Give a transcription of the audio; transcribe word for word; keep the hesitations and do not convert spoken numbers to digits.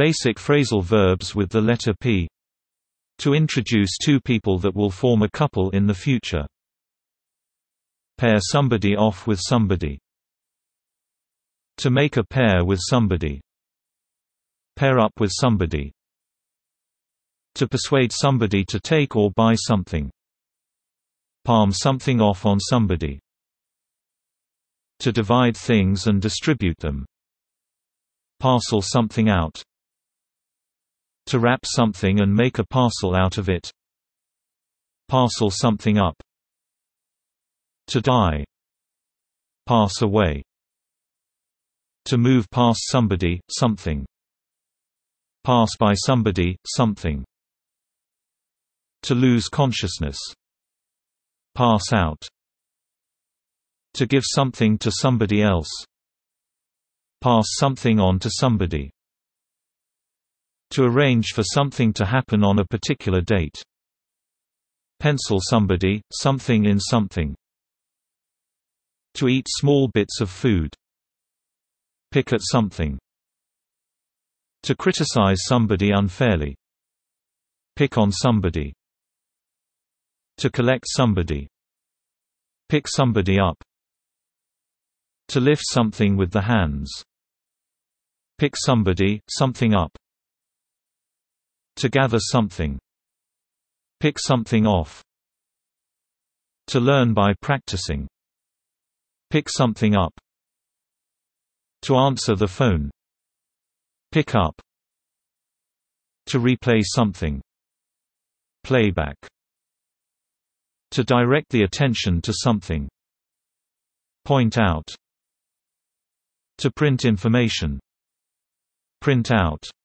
Basic phrasal verbs with the letter P. To introduce two people that will form a couple in the future. Pair somebody off with somebody. To make a pair with somebody. Pair up with somebody. To persuade somebody to take or buy something. Palm something off on somebody. To divide things and distribute them. Parcel something out. To wrap something and make a parcel out of it. Parcel something up. To die. Pass away. To move past somebody, something. Pass by somebody, something. To lose consciousness. Pass out. To give something to somebody else. Pass something on to somebody. To arrange for something to happen on a particular date. Pencil somebody, something in something. To eat small bits of food. Pick at something. To criticize somebody unfairly. Pick on somebody. To collect somebody. Pick somebody up. To lift something with the hands. Pick somebody, something up. To gather something. Pick something off. To learn by practicing. Pick something up. To answer the phone. Pick up. To replay something. Playback. To direct the attention to something. Point out. To print information. Print out.